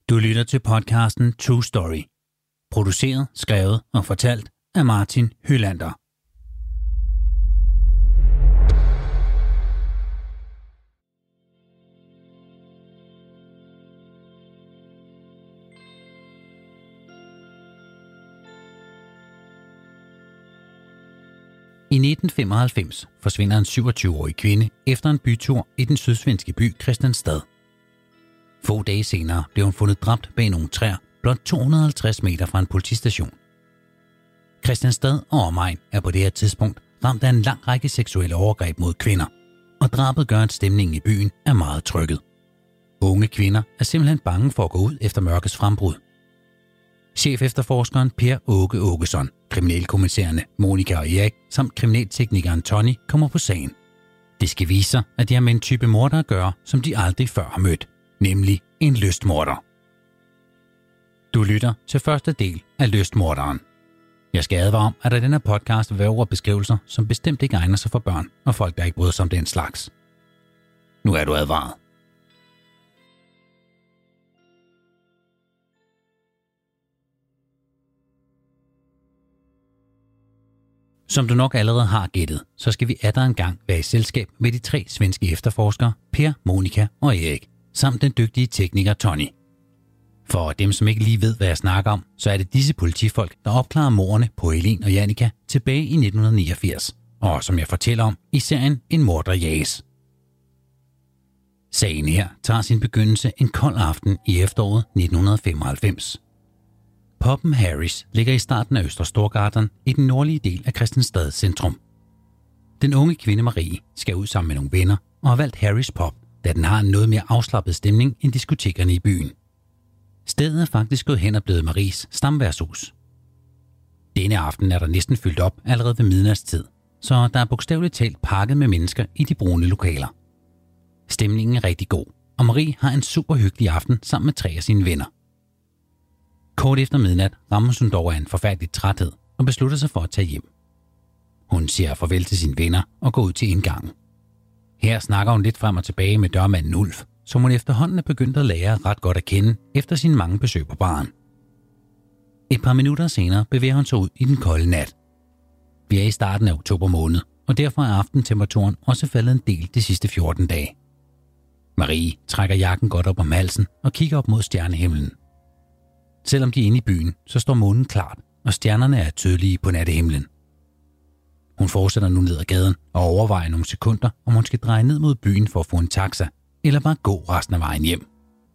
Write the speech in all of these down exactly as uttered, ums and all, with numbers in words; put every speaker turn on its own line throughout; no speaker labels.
Du lytter til podcasten True Story. Produceret, skrevet og fortalt af Martin Hylander. I nitten femoghalvfems forsvinder en syvogtyve-årig kvinde efter en bytur i den sydsvenske by Kristianstad. Få dage senere blev hun fundet dræbt bag nogle træer blot to hundrede og halvtreds meter fra en politistation. Kristianstad og omegn er på det her tidspunkt ramt af en lang række seksuelle overgreb mod kvinder, og drabet gør, at stemningen i byen er meget trykket. Unge kvinder er simpelthen bange for at gå ud efter mørkets frembrud. Chef-efterforskeren Per Åke Åkesson, kriminalkommissærerne Monika og Erik samt kriminalteknikeren Tony kommer på sagen. Det skal vise sig, at de har med en type morder at gøre, som de aldrig før har mødt, nemlig en lystmorder. Du lytter til første del af Lystmorderen. Jeg skal advare om, at der i denne podcast vil være ord og beskrivelser, som bestemt ikke egner sig for børn og folk, der ikke bryder sig om den slags. Nu er du advaret. Som du nok allerede har gættet, så skal vi atter en gang være i selskab med de tre svenske efterforskere, Per, Monika og Erik, samt den dygtige tekniker Tony. For dem, som ikke lige ved, hvad jeg snakker om, så er det disse politifolk, der opklarer mordene på Helen og Jannika tilbage i nitten niogfirs, og som jeg fortæller om i serien En morder jages. Sagen her tager sin begyndelse en kold aften i efteråret nitten femoghalvfems. Puben Harrys ligger i starten af Østre Storgatan i den nordlige del af Kristianstad centrum. Den unge kvinde Marie skal ud sammen med nogle venner og har valgt Harrys pub, da den har en noget mere afslappet stemning end diskotekerne i byen. Stedet er faktisk gået hen og blevet Maries stamværshus. Denne aften er der næsten fyldt op allerede ved midnatstid, så der er bogstaveligt talt pakket med mennesker i de brune lokaler. Stemningen er rigtig god, og Marie har en super hyggelig aften sammen med tre af sine venner. Kort efter midnat rammes hun dog af en forfærdelig træthed og beslutter sig for at tage hjem. Hun siger farvel til sine venner og går ud til indgangen. Her snakker hun lidt frem og tilbage med dørmanden Ulf, som hun efterhånden er begyndt at lære ret godt at kende efter sine mange besøg på baren. Et par minutter senere bevæger hun sig ud i den kolde nat. Vi er i starten af oktober måned, og derfor er aftentemperaturen også faldet en del de sidste fjorten dage. Marie trækker jakken godt op om halsen og kigger op mod stjernehimlen. Selvom de er inde i byen, så står månen klart, og stjernerne er tydelige på nattehimlen. Hun fortsætter nu ned ad gaden og overvejer nogle sekunder, om hun skal dreje ned mod byen for at få en taxa, eller bare gå resten af vejen hjem.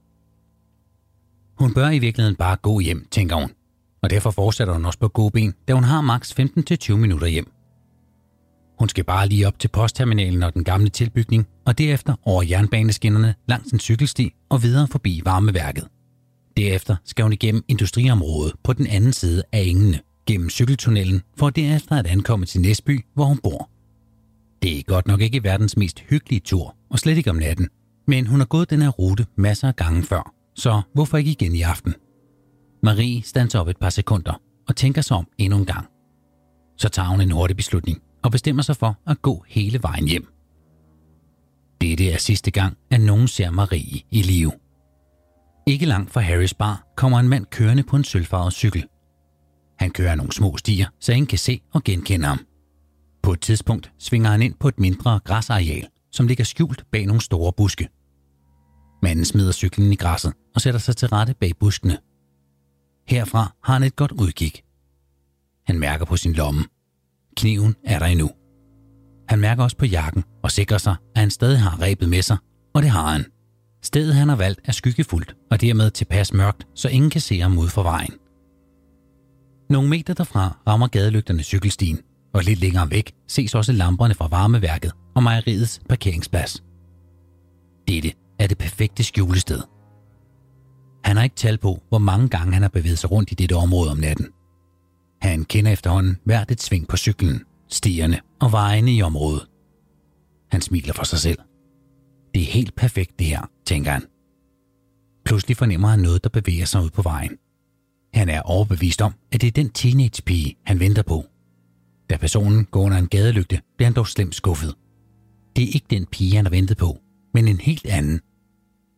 Hun bør i virkeligheden bare gå hjem, tænker hun, og derfor fortsætter hun også på gåben, da hun har maks femten til tyve minutter hjem. Hun skal bare lige op til postterminalen og den gamle tilbygning, og derefter over jernbaneskinnerne langs en cykelsti og videre forbi varmeværket. Derefter skal hun igennem industriområdet på den anden side af engene, gennem cykeltunnelen, for derefter at ankomme til Næsby, hvor hun bor. Det er godt nok ikke verdens mest hyggelige tur, og slet ikke om natten, men hun har gået den her rute masser af gange før, så hvorfor ikke igen i aften? Marie standser op et par sekunder og tænker sig om endnu en gang. Så tager hun en hurtig beslutning og bestemmer sig for at gå hele vejen hjem. Dette er sidste gang, at nogen ser Marie i live. Ikke langt fra Harrys bar kommer en mand kørende på en sølvfarvet cykel. Han kører nogle små stier, så ingen kan se og genkende ham. På et tidspunkt svinger han ind på et mindre græsareal, som ligger skjult bag nogle store buske. Manden smider cyklen i græsset og sætter sig til rette bag buskene. Herfra har han et godt udkig. Han mærker på sin lomme. Kniven er der endnu. Han mærker også på jakken og sikrer sig, at han stadig har rebet med sig, og det har han. Stedet han har valgt er skyggefuldt og dermed tilpas mørkt, så ingen kan se ham ud fra vejen. Nogle meter derfra rammer gadelygterne cykelstien, og lidt længere væk ses også lamperne fra varmeværket og mejeriets parkeringsplads. Dette er det perfekte skjulested. Han har ikke tal på, hvor mange gange han har bevæget sig rundt i dette område om natten. Han kender efterhånden hvert et sving på cyklen, stierne og vejene i området. Han smiler for sig selv. Det er helt perfekt det her, tænker han. Pludselig fornemmer han noget, der bevæger sig ud på vejen. Han er overbevist om, at det er den teenagepige, han venter på. Da personen går under en gadelygte, bliver han dog slemt skuffet. Det er ikke den pige, han har ventet på, men en helt anden.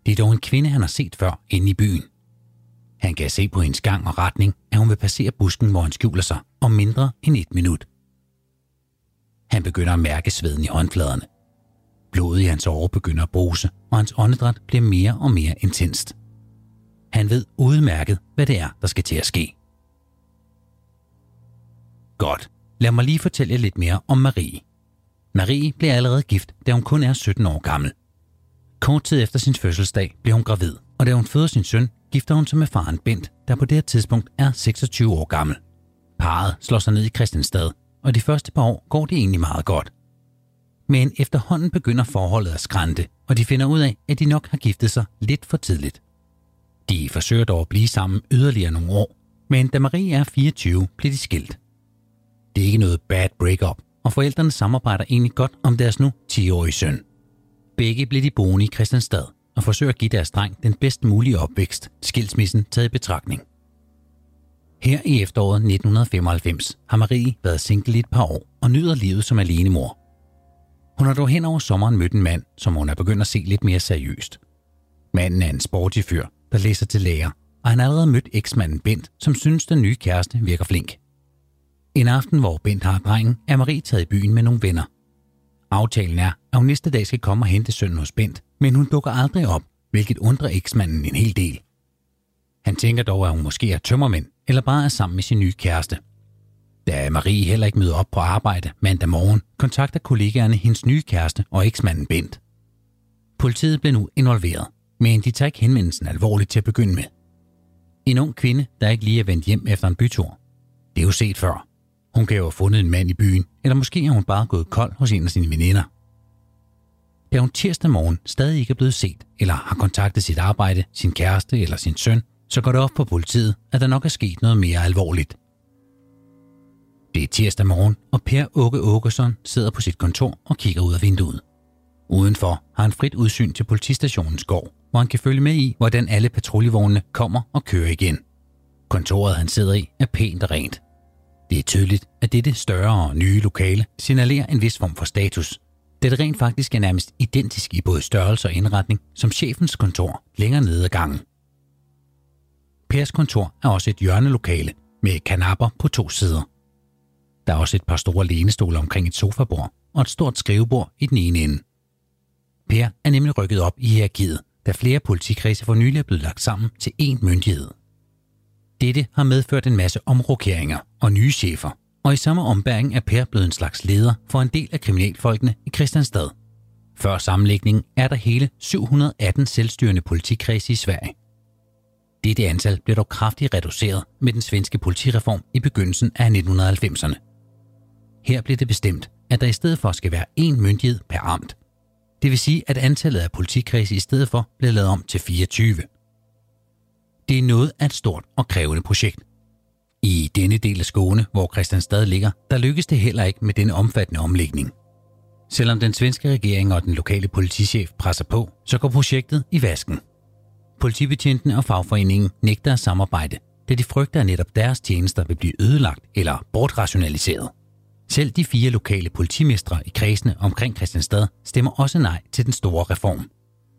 Det er dog en kvinde, han har set før inde i byen. Han kan se på hendes gang og retning, at hun vil passere busken, hvor han skjuler sig, om mindre end et minut. Han begynder at mærke sveden i håndfladerne. Blodet i hans åre begynder at bruse, og hans åndedræt bliver mere og mere intenst. Han ved udmærket, hvad det er, der skal til at ske. Godt, lad mig lige fortælle jer lidt mere om Marie. Marie blev allerede gift, da hun kun er sytten år gammel. Kort tid efter sin fødselsdag bliver hun gravid, og da hun føder sin søn, gifter hun sig med faren Bent, der på det her tidspunkt er seksogtyve år gammel. Parret slår sig ned i Christiansted, og de første par år går det egentlig meget godt. Men efterhånden begynder forholdet at skrante, og de finder ud af, at de nok har giftet sig lidt for tidligt. De forsøger dog at blive sammen yderligere nogle år, men da Marie er fireogtyve, bliver de skilt. Det er ikke noget bad breakup, og forældrene samarbejder egentlig godt om deres nu ti-årige søn. Begge bliver de boende i Christiansted og forsøger at give deres dreng den bedst mulige opvækst, skilsmissen taget i betragtning. Her i efteråret nitten femoghalvfems har Marie været single i et par år og nyder livet som alenemor. Hun har dog hen over sommeren mødt en mand, som hun er begyndt at se lidt mere seriøst. Manden er en sporty fyr, der læser til lærer, og han har allerede mødt eksmanden Bent, som synes, den nye kæreste virker flink. En aften, hvor Bent har drengen, er Marie taget i byen med nogle venner. Aftalen er, at hun næste dag skal komme og hente sønnen hos Bent, men hun dukker aldrig op, hvilket undrer eksmanden en hel del. Han tænker dog, at hun måske er tømmermænd, eller bare er sammen med sin nye kæreste. Da Marie heller ikke møder op på arbejde mandag morgen, kontakter kollegaerne hendes nye kæreste og eksmanden Bent. Politiet bliver nu involveret, men de tager ikke henvendelsen alvorligt til at begynde med. En ung kvinde, der ikke lige er vendt hjem efter en bytur. Det er jo set før. Hun kan jo have fundet en mand i byen, eller måske har hun bare gået kold hos en af sine veninder. Da hun tirsdag morgen stadig ikke er blevet set, eller har kontaktet sit arbejde, sin kæreste eller sin søn, så går det op på politiet, at der nok er sket noget mere alvorligt. Det er tirsdag morgen, og Per Åke Åkesson sidder på sit kontor og kigger ud af vinduet. Udenfor har han frit udsyn til politistationens gård, hvor han kan følge med i, hvordan alle patruljevognene kommer og kører igen. Kontoret, han sidder i, er pænt og rent. Det er tydeligt, at dette større og nye lokale signalerer en vis form for status, da det rent faktisk er nærmest identisk i både størrelse og indretning som chefens kontor længere nede ad gangen. Pers kontor er også et hjørnelokale med kanapper på to sider. Der er også et par store lænestole omkring et sofabord og et stort skrivebord i den ene ende. Per er nemlig rykket op i hierarkiet, da flere politikredse for nylig er blevet lagt sammen til én myndighed. Dette har medført en masse omrokeringer og nye chefer, og i samme ombæring er Per blevet en slags leder for en del af kriminalfolkene i Christiansted. Før sammenlægningen er der hele syv hundrede og atten selvstyrende politikredse i Sverige. Dette antal blev dog kraftigt reduceret med den svenske politireform i begyndelsen af nitten halvfemserne. Her blev det bestemt, at der i stedet for skal være én myndighed per amt. Det vil sige, at antallet af politikredse i stedet for blev lavet om til fireogtyve. Det er noget af et stort og krævende projekt. I denne del af Skåne, hvor Christiansted ligger, der lykkes det heller ikke med denne omfattende omlægning. Selvom den svenske regering og den lokale politichef presser på, så går projektet i vasken. Politibetjentene og fagforeningen nægter at samarbejde, da de frygter, at netop deres tjenester vil blive ødelagt eller bortrationaliseret. Selv de fire lokale politimestre i kredsene omkring Christiansted stemmer også nej til den store reform.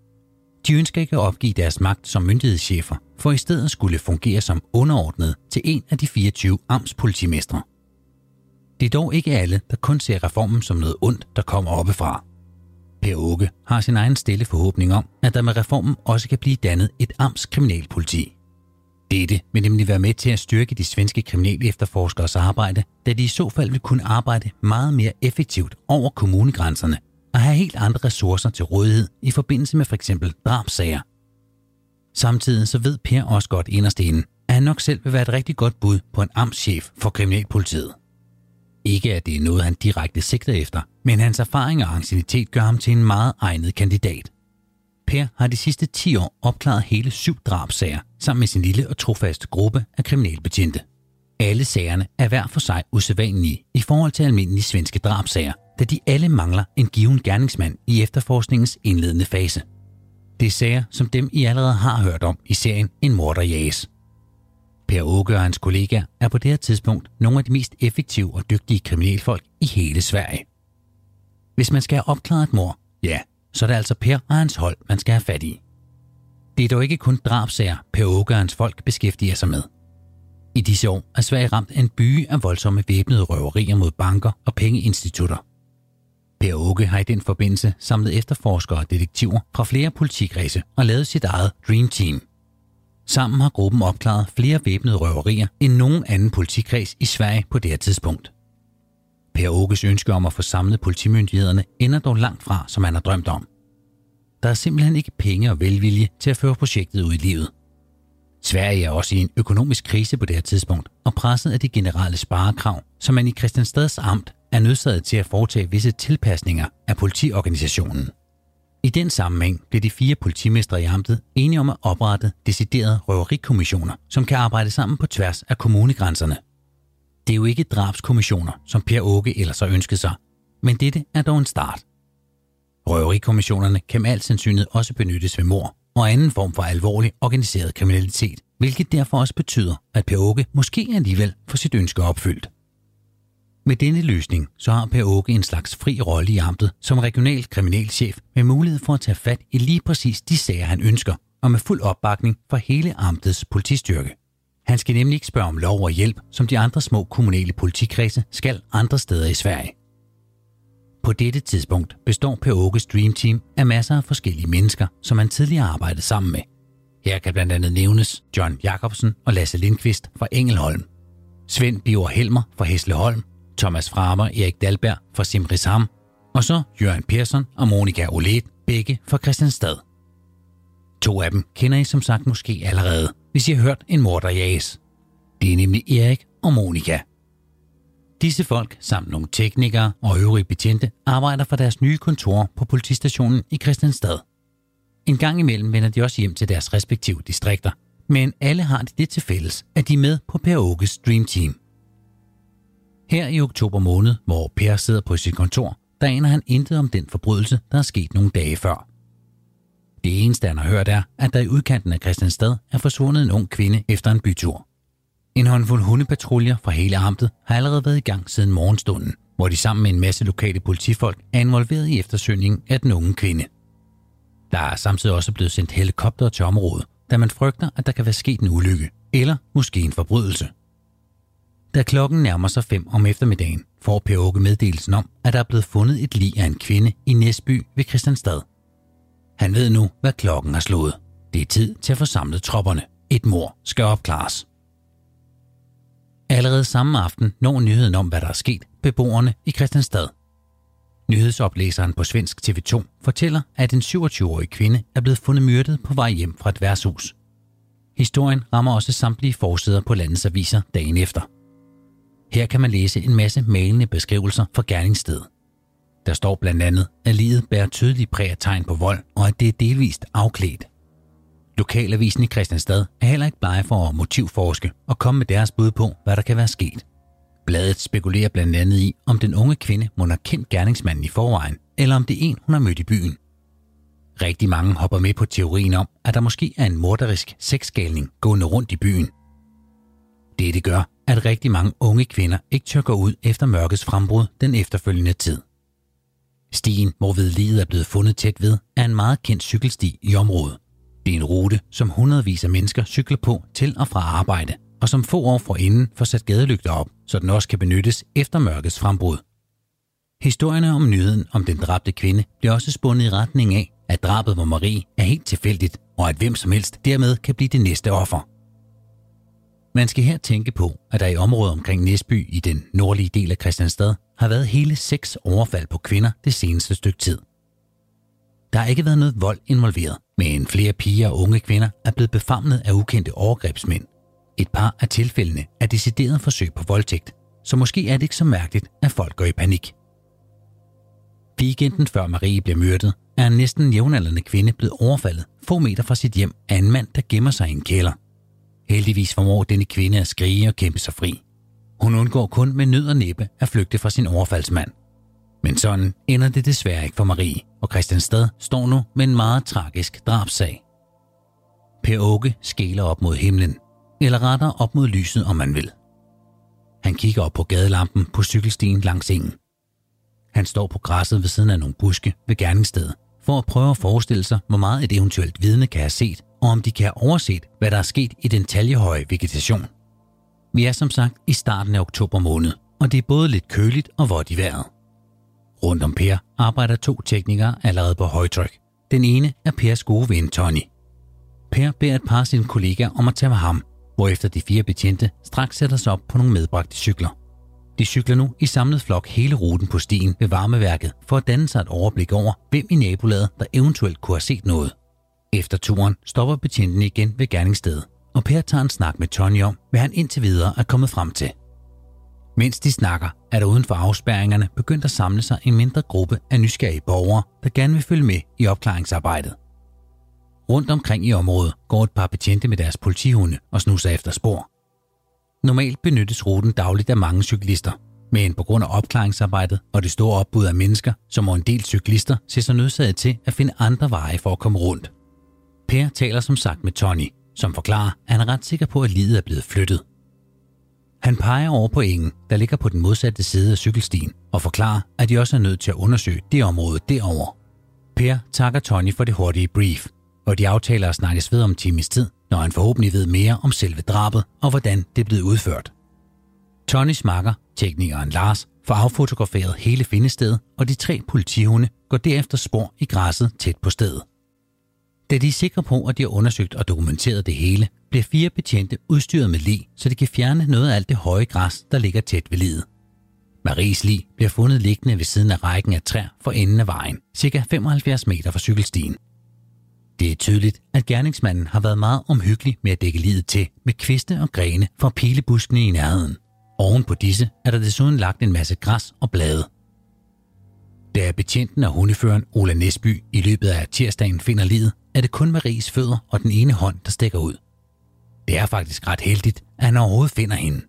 De ønsker ikke at opgive deres magt som myndighedschefer, for i stedet skulle fungere som underordnet til en af de fireogtyve amtspolitimestre. Det er dog ikke alle, der kun ser reformen som noget ondt, der kommer oppefra. Per Åke har sin egen stille forhåbning om, at der med reformen også kan blive dannet et amtskriminalpoliti. Dette vil nemlig være med til at styrke de svenske kriminelle efterforskers arbejde, da de i så fald vil kunne arbejde meget mere effektivt over kommunegrænserne og have helt andre ressourcer til rådighed i forbindelse med f.eks. drabssager. Samtidig så ved Per også godt inderst inde, at han nok selv vil være et rigtig godt bud på en amtschef for kriminalpolitiet. Ikke at det er noget, han direkte sigter efter, men hans erfaring og anciennitet gør ham til en meget egnet kandidat. Per har de sidste ti år opklaret hele syv drabssager sammen med sin lille og trofaste gruppe af kriminalbetjente. Alle sagerne er hver for sig usædvanlige i forhold til almindelige svenske drabssager, da de alle mangler en given gerningsmand i efterforskningens indledende fase. Det er sager, som dem I allerede har hørt om i serien En morder jages. Per Åke og hans kollegaer er på det her tidspunkt nogle af de mest effektive og dygtige kriminalfolk i hele Sverige. Hvis man skal have opklaret et mord, ja, så er det altså Per og hans hold, man skal have fat i. Det er dog ikke kun drabsager, Per Åke og hans folk beskæftiger sig med. I disse år er Sverige ramt af en byge af voldsomme væbnede røverier mod banker og pengeinstitutter. Per Åke har i den forbindelse samlet efterforskere og detektiver fra flere politikredse og lavet sit eget Dream Team. Sammen har gruppen opklaret flere væbnede røverier end nogen anden politikreds i Sverige på det her tidspunkt. Per Åkes ønske om at få samlet politimyndighederne ender dog langt fra, som han har drømt om. Der er simpelthen ikke penge og velvilje til at føre projektet ud i livet. Sverige er også i en økonomisk krise på det her tidspunkt og presset af de generelle sparekrav, som man i Kristianstads amt er nødsaget til at foretage visse tilpasninger af politiorganisationen. I den sammenhæng blev de fire politimestre i amtet enige om at oprette deciderede røverikommissioner, som kan arbejde sammen på tværs af kommunegrænserne. Det er jo ikke drabskommissioner, som Per Åke ellers har ønsket sig, men dette er dog en start. Røverikommissionerne kan med al sandsynlighed også benyttes ved mord og anden form for alvorlig organiseret kriminalitet, hvilket derfor også betyder, at Per Åke måske alligevel får sit ønske opfyldt. Med denne løsning så har Per Åke en slags fri rolle i amtet som regional kriminalchef med mulighed for at tage fat i lige præcis de sager, han ønsker, og med fuld opbakning fra hele amtets politistyrke. Han skal nemlig ikke spørge om lov og hjælp, som de andre små kommunale politikredse skal andre steder i Sverige. På dette tidspunkt består Per Åkes Dream Team af masser af forskellige mennesker, som han tidligere har arbejdet sammen med. Her kan blandt andet nævnes John Jacobsen og Lasse Lindqvist fra Ängelholm, Svend Biver Helmer fra Hässleholm, Thomas Framer Erik Dahlberg fra Simrishamn, og så Jørgen Persson og Monika Olet, begge fra Kristianstad. To af dem kender I som sagt måske allerede, hvis I har hørt En morder jages. Det er nemlig Erik og Monika. Disse folk samt nogle teknikere og øvrige betjente arbejder for deres nye kontor på politistationen i Kristianstad. En gang imellem vender de også hjem til deres respektive distrikter, men alle har de det til fælles, at de er med på Per Åkes Dream Team. Her i oktober måned, hvor Per sidder på sit kontor, der aner han intet om den forbrydelse, der er sket nogle dage før. Det eneste, han har hørt, er, at der i udkanten af Kristianstad er forsvundet en ung kvinde efter en bytur. En håndfuld hundepatruljer fra hele amtet har allerede været i gang siden morgenstunden, hvor de sammen med en masse lokale politifolk er involveret i eftersøgningen af den unge kvinde. Der er samtidig også blevet sendt helikopter til området, da man frygter, at der kan være sket en ulykke, eller måske en forbrydelse. Da klokken nærmer sig fem om eftermiddagen, får Per Åke meddelelsen om, at der er blevet fundet et lig af en kvinde i Næsby ved Kristianstad. Han ved nu, hvad klokken har slået. Det er tid til at få samlet tropperne. Et mord skal opklares. Allerede samme aften når nyheden om, hvad der er sket, beboerne i Kristianstad. Nyhedsoplæseren på svensk T V to fortæller, at en syvogtyve-årig kvinde er blevet fundet myrdet på vej hjem fra et værtshus. Historien rammer også samtlige forsider på landets aviser dagen efter. Her kan man læse en masse malende beskrivelser fra gerningsstedet. Der står blandt andet, at liget bærer tydelige præg af tegn på vold, og at det er delvist afklædt. Lokalavisen i Kristianstad er heller ikke blege for at motivforske og komme med deres bud på, hvad der kan være sket. Bladet spekulerer blandt andet i, om den unge kvinde må have kendt gerningsmanden i forvejen, eller om det er en, hun har mødt i byen. Rigtig mange hopper med på teorien om, at der måske er en morderisk sexgalning gående rundt i byen. Dette gør, at rigtig mange unge kvinder ikke tør gå ud efter mørkets frembrud den efterfølgende tid. Stien, hvorved liget er blevet fundet tæt ved, er en meget kendt cykelsti i området. Det er en rute, som hundredvis af mennesker cykler på til og fra arbejde, og som få år forinden får sat gadelygter op, så den også kan benyttes efter mørkets frembrud. Historierne om nyheden om den dræbte kvinde bliver også spundet i retning af, at drabet på Marie er helt tilfældigt, og at hvem som helst dermed kan blive det næste offer. Man skal her tænke på, at der i området omkring Næsby i den nordlige del af Kristianstad har været hele seks overfald på kvinder det seneste stykke tid. Der har ikke været noget vold involveret, men flere piger og unge kvinder er blevet befamlet af ukendte overgrebsmænd. Et par af tilfældene er decideret forsøg på voldtægt, så måske er det ikke så mærkeligt, at folk går i panik. Weekenden før Marie bliver myrdet, er en næsten jævnaldrende kvinde blevet overfaldet få meter fra sit hjem af en mand, der gemmer sig i en kælder. Heldigvis formår denne kvinde at skrige og kæmpe sig fri. Hun undgår kun med nød og næppe at flygte fra sin overfaldsmand. Men sådan ender det desværre ikke for Marie, og Kristianstad står nu med en meget tragisk drabssag. Per Åke skæler op mod himlen, eller retter op mod lyset, om man vil. Han kigger op på gadelampen på cykelstien langs engen. Han står på græsset ved siden af nogle buske ved gerningsstedet, for at prøve at forestille sig, hvor meget et eventuelt vidne kan have set, og om de kan have overset, hvad der er sket i den taljehøje vegetation. Vi er som sagt i starten af oktober måned, og det er både lidt køligt og vådt i vejret. Rundt om Per arbejder to teknikere allerede på højtryk. Den ene er Pers gode ven Tony. Per beder et par af sine kollegaer om at tage med ham, hvorefter de fire betjente straks sætter sig op på nogle medbragte cykler. De cykler nu i samlet flok hele ruten på stien ved varmeværket for at danne sig et overblik over, hvem i nabolaget, der eventuelt kunne have set noget. Efter turen stopper betjentene igen ved gerningsstedet, og Per tager en snak med Tony om, hvad han indtil videre er kommet frem til. Mens de snakker, er der uden for afspærringerne begyndt at samle sig en mindre gruppe af nysgerrige borgere, der gerne vil følge med i opklaringsarbejdet. Rundt omkring i området går et par betjente med deres politihunde og snuser efter spor. Normalt benyttes ruten dagligt af mange cyklister, men på grund af opklaringsarbejdet og det store opbud af mennesker, så må en del cyklister se sig nødsaget til at finde andre veje for at komme rundt. Per taler som sagt med Tony, som forklarer, at han er ret sikker på, at liget er blevet flyttet. Han peger over på engen, der ligger på den modsatte side af cykelstien, og forklarer, at de også er nødt til at undersøge det område derovre. Per takker Tony for det hurtige brief, og de aftaler at snakkes ved om en times tid, når han forhåbentlig ved mere om selve drabet og hvordan det er blevet udført. Tonys makker, teknikeren Lars, får affotograferet hele findestedet, og de tre politihunde går derefter spor i græsset tæt på stedet. Da de er sikre på, at de har undersøgt og dokumenteret det hele, bliver fire betjente udstyret med lig, så de kan fjerne noget af alt det høje græs, der ligger tæt ved liget. Maries lig bliver fundet liggende ved siden af rækken af træer for enden af vejen, ca. femoghalvfjerds meter fra cykelstien. Det er tydeligt, at gerningsmanden har været meget omhyggelig med at dække liget til med kviste og grene fra pilebuskene i nærheden. Oven på disse er der desuden lagt en masse græs og blade. Da betjenten og hundeføreren Ola Næsby i løbet af tirsdagen finder liget, er det kun Maries fødder og den ene hånd, der stikker ud. Det er faktisk ret heldigt, at han overhovedet finder hende.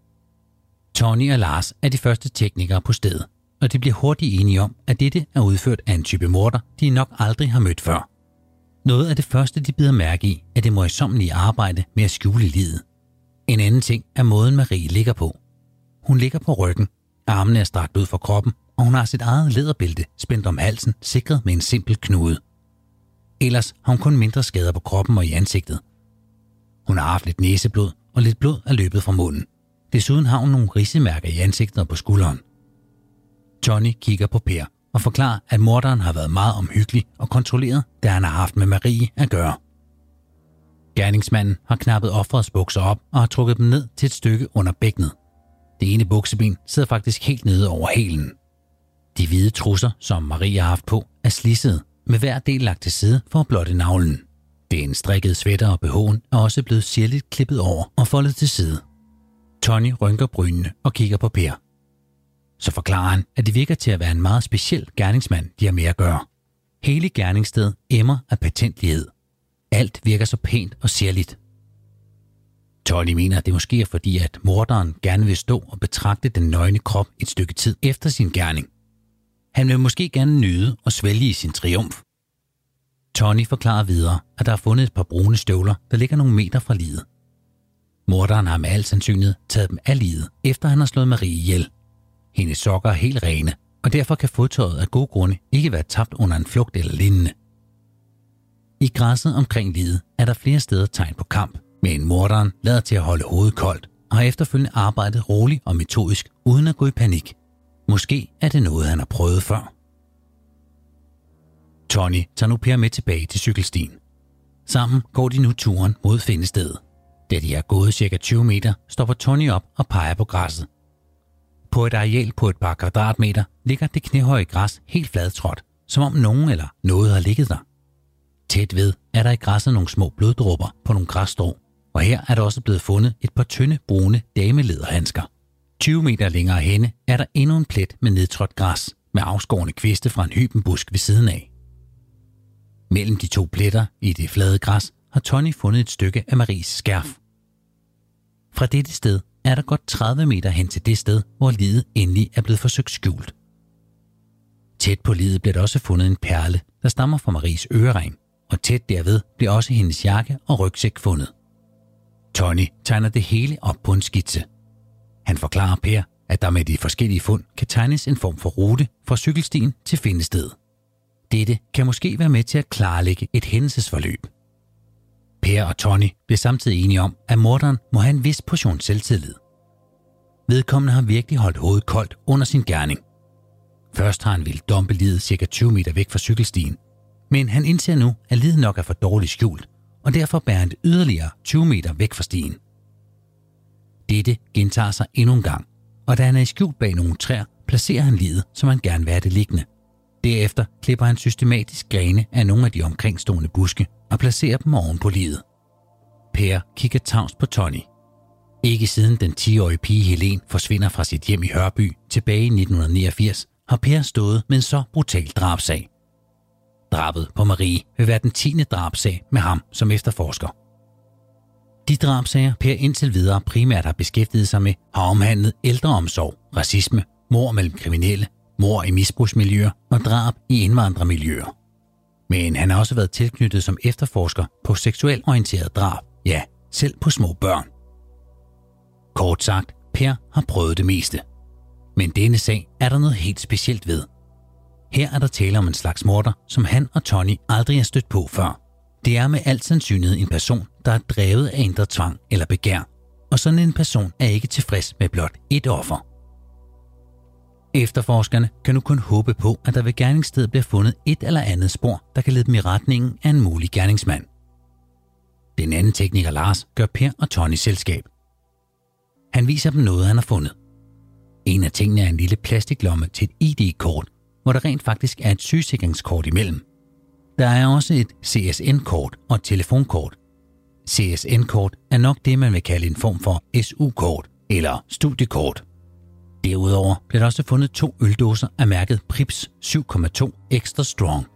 Tony og Lars er de første teknikere på stedet, og de bliver hurtigt enige om, at dette er udført af en type morder, de nok aldrig har mødt før. Noget af det første, de bider mærke i, er det møjsommelige arbejde med at skjule liget. En anden ting er måden, Marie ligger på. Hun ligger på ryggen, armene er strakt ud fra kroppen, og hun har sit eget læderbælte spændt om halsen, sikret med en simpel knude. Ellers har hun kun mindre skader på kroppen og i ansigtet. Hun har haft lidt næseblod, og lidt blod er løbet fra munden. Desuden har hun nogle ridsemærker i ansigtet og på skulderen. Tony kigger på Per og forklarer, at morderen har været meget omhyggelig og kontrolleret, da han har haft med Marie at gøre. Gerningsmanden har knappet offerets bukser op og har trukket dem ned til et stykke under bækkenet. Det ene bukseben sidder faktisk helt nede over hælen. De hvide trusser, som Marie har haft på, er slissede, med hver del lagt til side for at blotte navlen. Det er en strikket sweater og B H'en er også blevet sirligt klippet over og foldet til side. Tony rynker brynene og kigger på Per. Så forklarer han, at det virker til at være en meget speciel gerningsmand, de har med at gøre. Hele gerningsstedet emmer af patentlighed. Alt virker så pænt og sirligt. Tony mener, at det måske er fordi, at morderen gerne vil stå og betragte den nøgne krop et stykke tid efter sin gerning. Han vil måske gerne nyde og svælge i sin triumf. Tony forklarer videre, at der er fundet et par brune støvler, der ligger nogle meter fra liget. Morderen har med al sandsynlighed taget dem af liget, efter han har slået Marie ihjel. Hendes sokker er helt rene, og derfor kan fodtøjet af gode grunde ikke være tabt under en flugt eller lignende. I græsset omkring liget er der flere steder tegn på kamp, men morderen lader til at holde hovedet koldt og har efterfølgende arbejdet roligt og metodisk uden at gå i panik. Måske er det noget, han har prøvet før. Tony tager nu Per med tilbage til cykelstien. Sammen går de nu turen mod findestedet. Da de har gået cirka tyve meter, stopper Tony op og peger på græsset. På et areal på et par kvadratmeter ligger det knæhøje græs helt fladtrådt, som om nogen eller noget har ligget der. Tæt ved er der i græsset nogle små bloddråber på nogle græsstrå, og her er der også blevet fundet et par tynde, brune damelederhandsker. tyve meter længere henne er der endnu en plet med nedtrådt græs med afskårne kviste fra en hybenbusk ved siden af. Mellem de to pletter i det flade græs har Tony fundet et stykke af Maries skærf. Fra dette sted er der godt tredive meter hen til det sted, hvor liget endelig er blevet forsøgt skjult. Tæt på liget blev der også fundet en perle, der stammer fra Maries ørering, og tæt derved blev også hendes jakke og rygsæk fundet. Tony tegner det hele op på en skitse. Han forklarer Per, at der med de forskellige fund kan tegnes en form for rute fra cykelstien til findestedet. Dette kan måske være med til at klarlægge et hændelsesforløb. Per og Tony bliver samtidig enige om, at morderen må have en vis portion selvtillid. Vedkommende har virkelig holdt hovedet koldt under sin gerning. Først har han ville dumpe liget cirka tyve meter væk fra cykelstien, men han indser nu, at liget nok er for dårligt skjult, og derfor bærer han det yderligere tyve meter væk fra stien. Dette gentager sig endnu en gang, og da han er i skjult bag nogle træer, placerer han liget, som han gerne vil have det liggende. Derefter klipper han systematisk grene af nogle af de omkringstående buske og placerer dem oven på liget. Per kigger tavst på Tony. Ikke siden den ti-årige pige Helen forsvinder fra sit hjem i Hørby tilbage i nitten niogfirs, har Per stået med en så brutal drabsag. Drabet på Marie vil være den tiende drabsag med ham som efterforsker. De drabsager, Per indtil videre primært har beskæftiget sig med, har omhandlet ældreomsorg, racisme, mord mellem kriminelle, mord i misbrugsmiljøer og drab i indvandrermiljøer. Men han har også været tilknyttet som efterforsker på seksuelt orienteret drab, ja, selv på små børn. Kort sagt, Per har prøvet det meste. Men denne sag er der noget helt specielt ved. Her er der tale om en slags morder, som han og Tony aldrig har stødt på før. Det er med al sandsynlighed en person, der er drevet af indre tvang eller begær, og sådan en person er ikke tilfreds med blot et offer. Efterforskerne kan nu kun håbe på, at der ved gerningsstedet bliver fundet et eller andet spor, der kan lede dem i retningen af en mulig gerningsmand. Den anden tekniker Lars gør Per og Tony selskab. Han viser dem noget, han har fundet. En af tingene er en lille plastiklomme til et I D-kort, hvor der rent faktisk er et sygesikringskort imellem. Der er også et C S N-kort og et telefonkort. C S N-kort er nok det, man vil kalde en form for S U-kort eller studiekort. Derudover blev der også fundet to øldåser af mærket Prips syv komma to Extra Strong.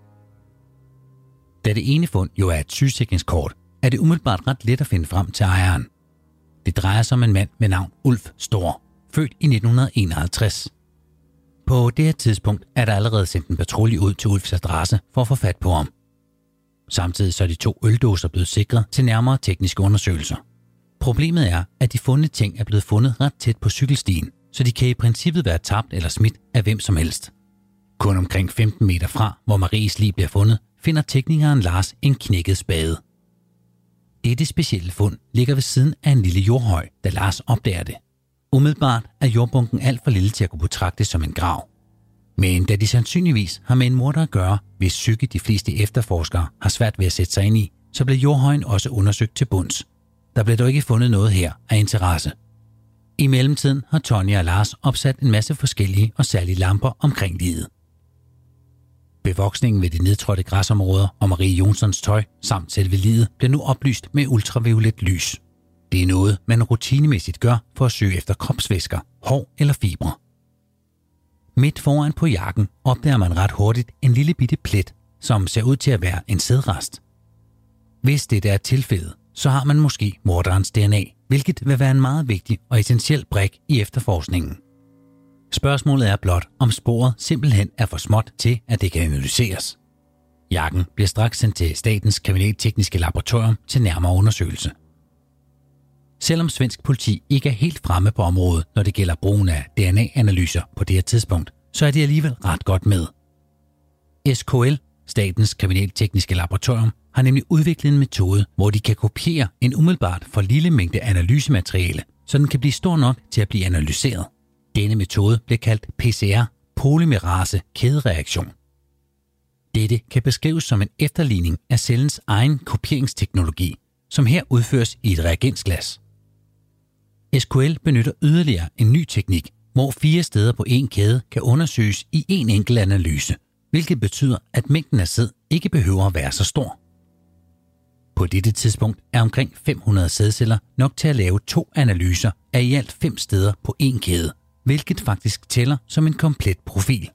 Da det ene fund jo er et sygesikringskort, er det umiddelbart ret let at finde frem til ejeren. Det drejer sig om en mand med navn Ulf Stor, født i nitten enoghalvtreds. På det her tidspunkt er der allerede sendt en patrulje ud til Ulfs adresse for at få fat på ham. Samtidig så er de to øldåser blevet sikret til nærmere tekniske undersøgelser. Problemet er, at de fundne ting er blevet fundet ret tæt på cykelstien, så de kan i princippet være tabt eller smidt af hvem som helst. Kun omkring femten meter fra, hvor Maries lig bliver fundet, finder teknikeren Lars en knækket spade. Dette specielle fund ligger ved siden af en lille jordhøj, da Lars opdager det. Umiddelbart er jordbunken alt for lille til at kunne betragtes som en grav. Men da de sandsynligvis har med en morder at gøre, hvis psyke de fleste efterforskere har svært ved at sætte sig ind i, så blev jordhøjen også undersøgt til bunds. Der blev dog ikke fundet noget her af interesse. I mellemtiden har Tony og Lars opsat en masse forskellige og særlige lamper omkring liget. Bevoksningen ved de nedtrådte græsområder og Marie Jonssons tøj samt selve liget bliver nu oplyst med ultraviolet lys. Det er noget, man rutinemæssigt gør for at søge efter kropsvæsker, hår eller fibre. Midt foran på jakken opdager man ret hurtigt en lille bitte plet, som ser ud til at være en sædrest. Hvis det er tilfældet, så har man måske morderens D N A, hvilket vil være en meget vigtig og essentiel brik i efterforskningen. Spørgsmålet er blot, om sporet simpelthen er for småt til, at det kan analyseres. Jakken bliver straks sendt til Statens Kriminaltekniske Laboratorium til nærmere undersøgelse. Selvom svensk politi ikke er helt fremme på området, når det gælder brugen af D N A-analyser på det her tidspunkt, så er de alligevel ret godt med. S K L, Statens Kriminaltekniske Laboratorium, har nemlig udviklet en metode, hvor de kan kopiere en umiddelbart for lille mængde analysemateriale, så den kan blive stor nok til at blive analyseret. Denne metode bliver kaldt P C R, polymerase kædereaktion. Dette kan beskrives som en efterligning af cellens egen kopieringsteknologi, som her udføres i et reagensglas. S K L benytter yderligere en ny teknik, hvor fire steder på en kæde kan undersøges i en enkelt analyse, hvilket betyder, at mængden af sæd ikke behøver at være så stor. På dette tidspunkt er omkring fem hundrede sædceller nok til at lave to analyser af i alt fem steder på en kæde, hvilket faktisk tæller som en komplet profil.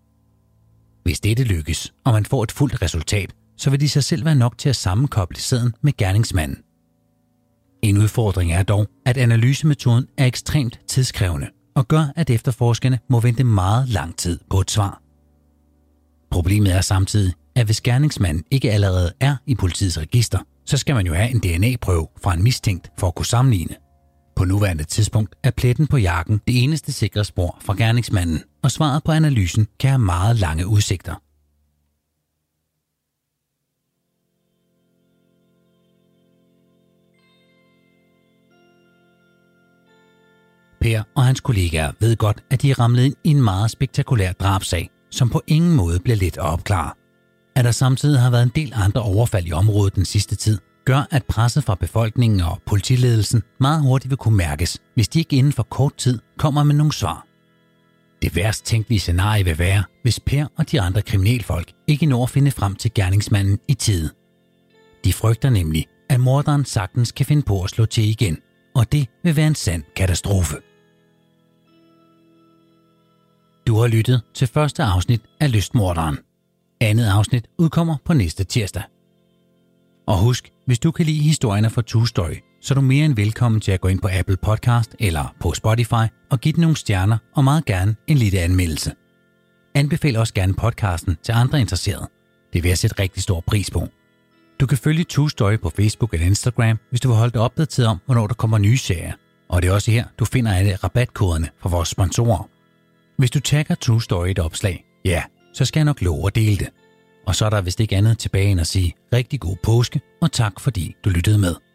Hvis dette lykkes, og man får et fuldt resultat, så vil de sig selv være nok til at sammenkoble sæden med gerningsmanden. En udfordring er dog, at analysemetoden er ekstremt tidskrævende og gør, at efterforskerne må vente meget lang tid på et svar. Problemet er samtidig, at hvis gerningsmanden ikke allerede er i politiets register, så skal man jo have en D N A-prøve fra en mistænkt for at kunne sammenligne. På nuværende tidspunkt er pletten på jakken det eneste sikre spor fra gerningsmanden, og svaret på analysen kan have meget lange udsigter. Per og hans kollegaer ved godt, at de er ramlet ind i en meget spektakulær drabsag, som på ingen måde bliver let at opklare. At der samtidig har været en del andre overfald i området den sidste tid, gør, at presset fra befolkningen og politiledelsen meget hurtigt vil kunne mærkes, hvis de ikke inden for kort tid kommer med nogle svar. Det værst tænkelige scenarie vil være, hvis Per og de andre kriminalfolk ikke når at finde frem til gerningsmanden i tide. De frygter nemlig, at morderen sagtens kan finde på at slå til igen, og det vil være en sand katastrofe. Du har lyttet til første afsnit af Lystmorderen. Andet afsnit udkommer på næste tirsdag. Og husk, hvis du kan lide historierne fra True Story, så er du mere end velkommen til at gå ind på Apple Podcast eller på Spotify og give den nogle stjerner og meget gerne en lille anmeldelse. Anbefal også gerne podcasten til andre interesserede. Det vil jeg sætte rigtig stor pris på. Du kan følge True Story på Facebook eller Instagram, hvis du vil holde dig opdateret om, hvornår der kommer nye serier. Og det er også her, du finder alle rabatkoderne fra vores sponsorer. Hvis du tagger True Story et opslag, ja, så skal jeg nok love at dele det. Og så er der vist ikke andet tilbage end at sige rigtig god påske, og tak fordi du lyttede med.